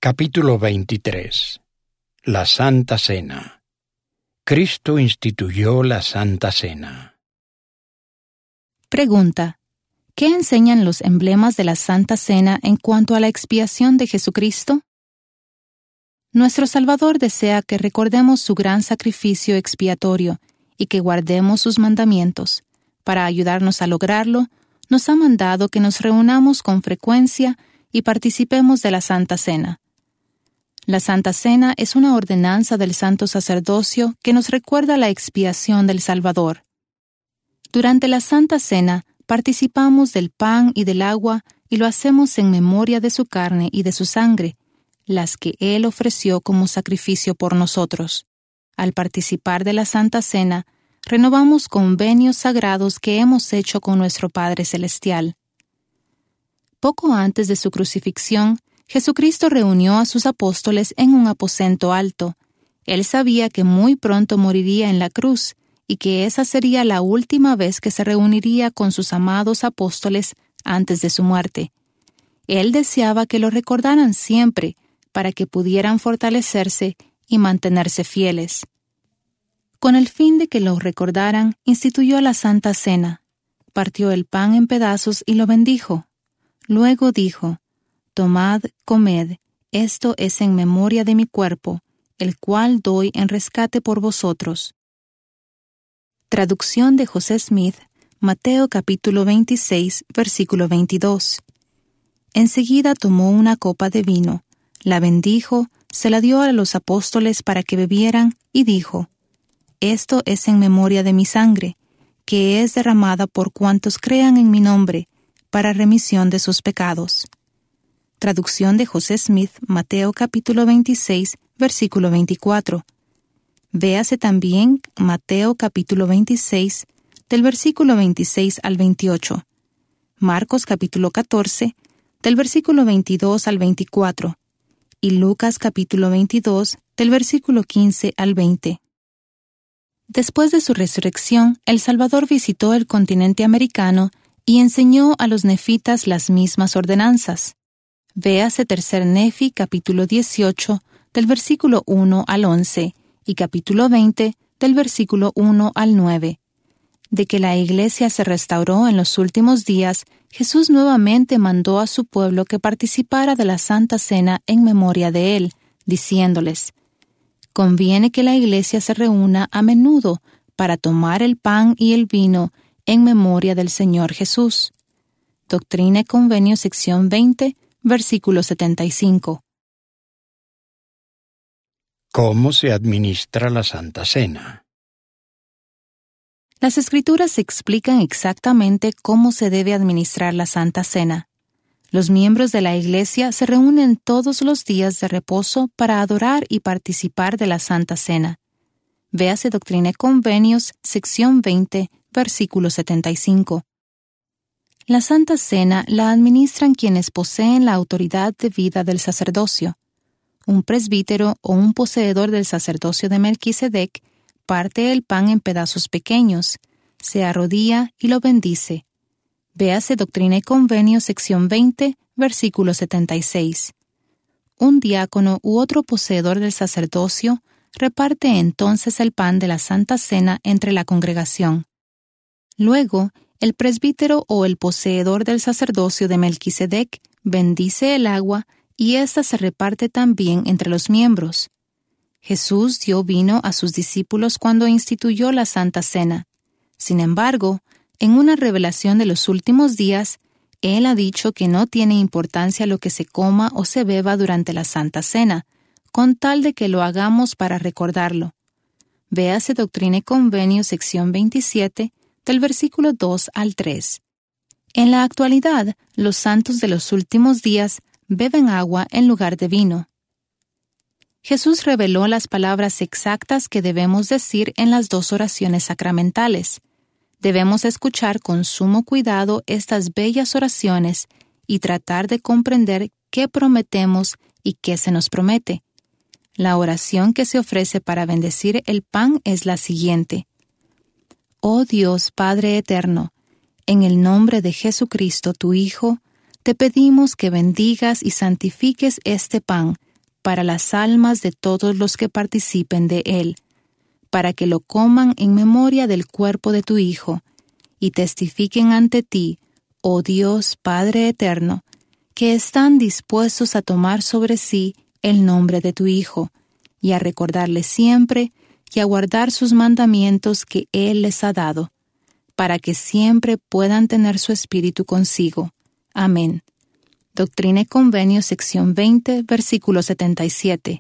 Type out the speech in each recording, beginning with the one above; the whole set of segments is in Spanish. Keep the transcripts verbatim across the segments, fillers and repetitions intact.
Capítulo veintitrés. La Santa Cena. Cristo instituyó la Santa Cena. Pregunta: ¿qué enseñan los emblemas de la Santa Cena en cuanto a la expiación de Jesucristo? Nuestro Salvador desea que recordemos su gran sacrificio expiatorio y que guardemos sus mandamientos. Para ayudarnos a lograrlo, nos ha mandado que nos reunamos con frecuencia y participemos de la Santa Cena. La Santa Cena es una ordenanza del Santo Sacerdocio que nos recuerda la expiación del Salvador. Durante la Santa Cena, participamos del pan y del agua y lo hacemos en memoria de su carne y de su sangre, las que Él ofreció como sacrificio por nosotros. Al participar de la Santa Cena, renovamos convenios sagrados que hemos hecho con nuestro Padre Celestial. Poco antes de su crucifixión, Jesucristo reunió a sus apóstoles en un aposento alto. Él sabía que muy pronto moriría en la cruz y que esa sería la última vez que se reuniría con sus amados apóstoles antes de su muerte. Él deseaba que lo recordaran siempre para que pudieran fortalecerse y mantenerse fieles. Con el fin de que lo recordaran, instituyó la Santa Cena. Partió el pan en pedazos y lo bendijo. Luego dijo: «Tomad, comed, esto es en memoria de mi cuerpo, el cual doy en rescate por vosotros». Traducción de José Smith, Mateo capítulo veintiséis, versículo veintidós. Enseguida tomó una copa de vino, la bendijo, se la dio a los apóstoles para que bebieran, y dijo: «Esto es en memoria de mi sangre, que es derramada por cuantos crean en mi nombre, para remisión de sus pecados». Traducción de José Smith, Mateo capítulo veintiséis, versículo veinticuatro. Véase también Mateo capítulo veintiséis, del versículo veintiséis al veintiocho. Marcos capítulo catorce, del versículo veintidós al veinticuatro. Y Lucas capítulo veintidós, del versículo quince al veinte. Después de su resurrección, el Salvador visitó el continente americano y enseñó a los nefitas las mismas ordenanzas. Véase Tercer Nefi, capítulo dieciocho, del versículo uno al once, y capítulo veinte, del versículo uno al nueve. De que la Iglesia se restauró en los últimos días, Jesús nuevamente mandó a su pueblo que participara de la Santa Cena en memoria de Él, diciéndoles: «Conviene que la Iglesia se reúna a menudo para tomar el pan y el vino en memoria del Señor Jesús». Doctrina y Convenio, sección veinte, versículo setenta y cinco. ¿Cómo se administra la Santa Cena? Las Escrituras explican exactamente cómo se debe administrar la Santa Cena. Los miembros de la Iglesia se reúnen todos los días de reposo para adorar y participar de la Santa Cena. Véase Doctrina y Convenios, sección veinte, versículo setenta y cinco. La Santa Cena la administran quienes poseen la autoridad de vida del sacerdocio. Un presbítero o un poseedor del sacerdocio de Melquisedec parte el pan en pedazos pequeños, se arrodilla y lo bendice. Véase Doctrina y Convenio, sección veinte, versículo setenta y seis. Un diácono u otro poseedor del sacerdocio reparte entonces el pan de la Santa Cena entre la congregación. Luego, el presbítero o el poseedor del sacerdocio de Melquisedec bendice el agua y ésta se reparte también entre los miembros. Jesús dio vino a sus discípulos cuando instituyó la Santa Cena. Sin embargo, en una revelación de los últimos días, Él ha dicho que no tiene importancia lo que se coma o se beba durante la Santa Cena, con tal de que lo hagamos para recordarlo. Véase Doctrina y Convenio, sección veintisiete, del versículo dos al tres. En la actualidad, los santos de los últimos días beben agua en lugar de vino. Jesús reveló las palabras exactas que debemos decir en las dos oraciones sacramentales. Debemos escuchar con sumo cuidado estas bellas oraciones y tratar de comprender qué prometemos y qué se nos promete. La oración que se ofrece para bendecir el pan es la siguiente: Oh Dios Padre eterno, en el nombre de Jesucristo tu Hijo, te pedimos que bendigas y santifiques este pan para las almas de todos los que participen de él, para que lo coman en memoria del cuerpo de tu Hijo, y testifiquen ante ti, oh Dios Padre eterno, que están dispuestos a tomar sobre sí el nombre de tu Hijo, y a recordarle siempre y a guardar sus mandamientos que Él les ha dado, para que siempre puedan tener su espíritu consigo. Amén. Doctrina y Convenio, sección veinte, versículo setenta y siete.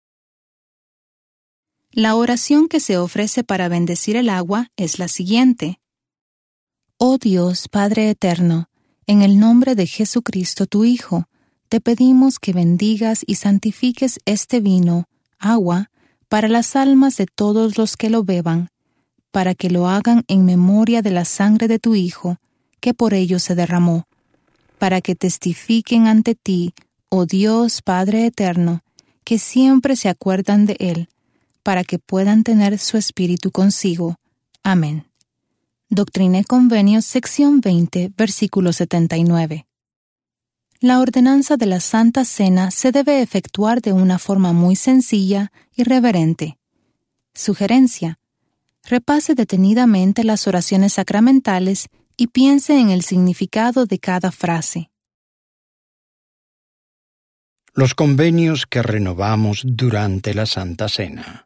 La oración que se ofrece para bendecir el agua es la siguiente. Oh Dios, Padre eterno, en el nombre de Jesucristo tu Hijo, te pedimos que bendigas y santifiques este vino, agua, para las almas de todos los que lo beban, para que lo hagan en memoria de la sangre de tu Hijo, que por ellos se derramó, para que testifiquen ante ti, oh Dios Padre eterno, que siempre se acuerdan de Él, para que puedan tener su espíritu consigo. Amén. Doctrina y Convenios, sección veinte, versículo setenta y nueve. La ordenanza de la Santa Cena se debe efectuar de una forma muy sencilla y reverente. Sugerencia: repase detenidamente las oraciones sacramentales y piense en el significado de cada frase. Los convenios que renovamos durante la Santa Cena.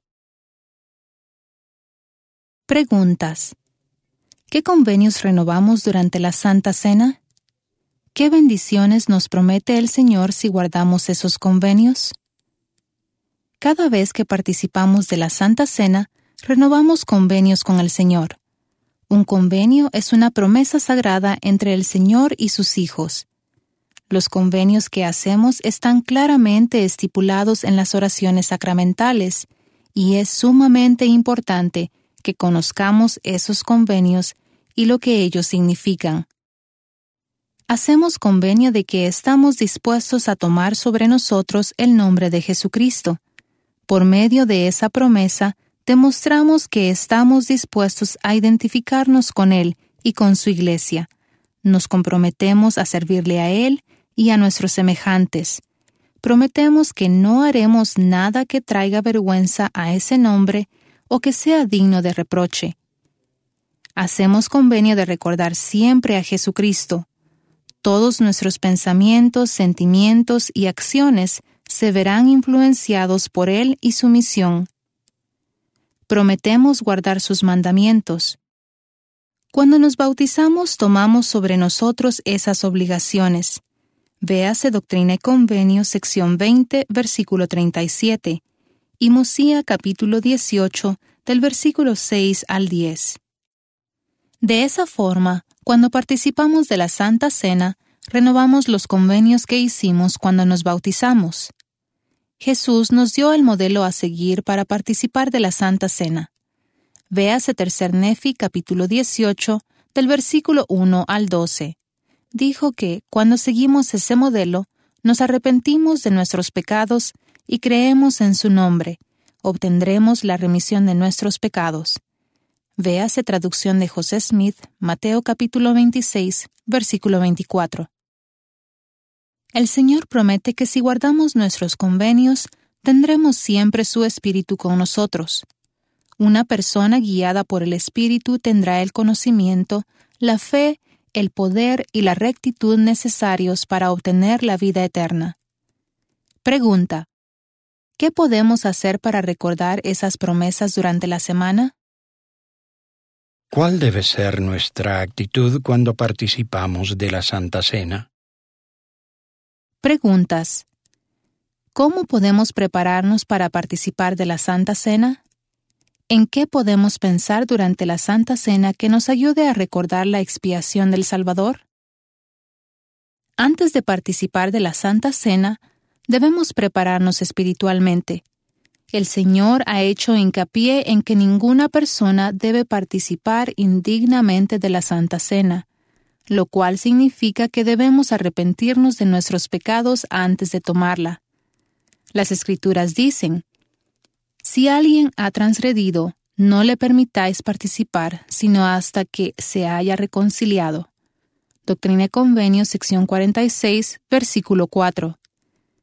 Preguntas. ¿Qué convenios renovamos durante la Santa Cena? ¿Qué bendiciones nos promete el Señor si guardamos esos convenios? Cada vez que participamos de la Santa Cena, renovamos convenios con el Señor. Un convenio es una promesa sagrada entre el Señor y sus hijos. Los convenios que hacemos están claramente estipulados en las oraciones sacramentales, y es sumamente importante que conozcamos esos convenios y lo que ellos significan. Hacemos convenio de que estamos dispuestos a tomar sobre nosotros el nombre de Jesucristo. Por medio de esa promesa, demostramos que estamos dispuestos a identificarnos con Él y con su Iglesia. Nos comprometemos a servirle a Él y a nuestros semejantes. Prometemos que no haremos nada que traiga vergüenza a ese nombre o que sea digno de reproche. Hacemos convenio de recordar siempre a Jesucristo. Todos nuestros pensamientos, sentimientos y acciones se verán influenciados por Él y su misión. Prometemos guardar sus mandamientos. Cuando nos bautizamos, tomamos sobre nosotros esas obligaciones. Véase Doctrina y Convenio, sección veinte, versículo treinta y siete, y Mosía, capítulo dieciocho, del versículo seis al diez. De esa forma, cuando participamos de la Santa Cena, renovamos los convenios que hicimos cuando nos bautizamos. Jesús nos dio el modelo a seguir para participar de la Santa Cena. Véase Tercer Nefi, capítulo dieciocho, del versículo uno al doce. Dijo que, cuando seguimos ese modelo, nos arrepentimos de nuestros pecados y creemos en su nombre, obtendremos la remisión de nuestros pecados. Véase traducción de José Smith, Mateo capítulo veintiséis, versículo veinticuatro. El Señor promete que si guardamos nuestros convenios, tendremos siempre su Espíritu con nosotros. Una persona guiada por el Espíritu tendrá el conocimiento, la fe, el poder y la rectitud necesarios para obtener la vida eterna. Pregunta: ¿qué podemos hacer para recordar esas promesas durante la semana? ¿Cuál debe ser nuestra actitud cuando participamos de la Santa Cena? Preguntas: ¿cómo podemos prepararnos para participar de la Santa Cena? ¿En qué podemos pensar durante la Santa Cena que nos ayude a recordar la expiación del Salvador? Antes de participar de la Santa Cena, debemos prepararnos espiritualmente. El Señor ha hecho hincapié en que ninguna persona debe participar indignamente de la Santa Cena, lo cual significa que debemos arrepentirnos de nuestros pecados antes de tomarla. Las Escrituras dicen: si alguien ha transgredido, no le permitáis participar, sino hasta que se haya reconciliado. Doctrina y Convenio, sección cuarenta y seis, versículo cuatro.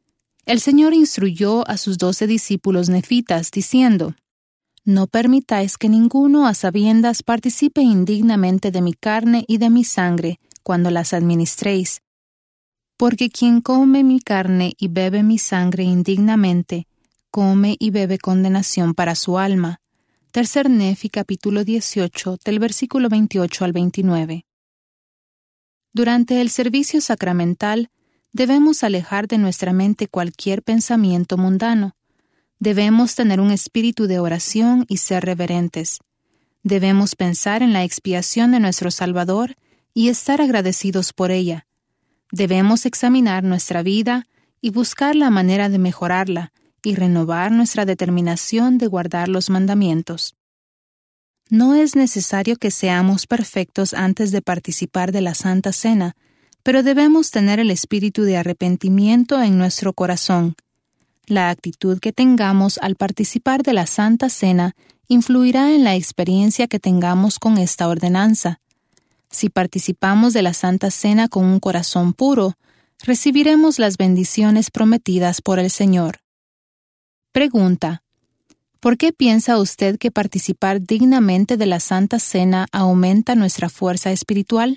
El Señor instruyó a sus doce discípulos nefitas, diciendo: No permitáis que ninguno a sabiendas participe indignamente de mi carne y de mi sangre cuando las administréis. Porque quien come mi carne y bebe mi sangre indignamente, come y bebe condenación para su alma. Tercer Nefi, capítulo dieciocho, del versículo veintiocho al veintinueve. Durante el servicio sacramental, debemos alejar de nuestra mente cualquier pensamiento mundano. Debemos tener un espíritu de oración y ser reverentes. Debemos pensar en la expiación de nuestro Salvador y estar agradecidos por ella. Debemos examinar nuestra vida y buscar la manera de mejorarla y renovar nuestra determinación de guardar los mandamientos. No es necesario que seamos perfectos antes de participar de la Santa Cena, pero debemos tener el espíritu de arrepentimiento en nuestro corazón. La actitud que tengamos al participar de la Santa Cena influirá en la experiencia que tengamos con esta ordenanza. Si participamos de la Santa Cena con un corazón puro, recibiremos las bendiciones prometidas por el Señor. Pregunta: ¿por qué piensa usted que participar dignamente de la Santa Cena aumenta nuestra fuerza espiritual?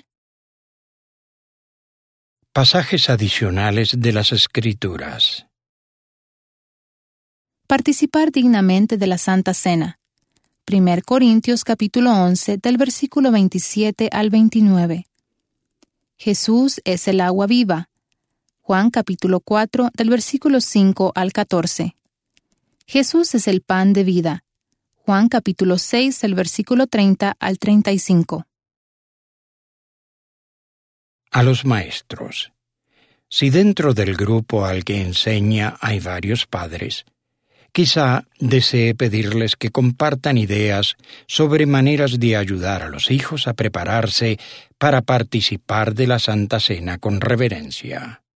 Pasajes adicionales de las Escrituras. Participar dignamente de la Santa Cena. Primer Corintios capítulo once, del versículo veintisiete al veintinueve. Jesús es el agua viva. Juan capítulo cuatro, del versículo cinco al catorce. Jesús es el pan de vida. Juan capítulo seis, del versículo treinta al treinta y cinco. A los maestros. Si dentro del grupo al que enseña hay varios padres, quizá desee pedirles que compartan ideas sobre maneras de ayudar a los hijos a prepararse para participar de la Santa Cena con reverencia.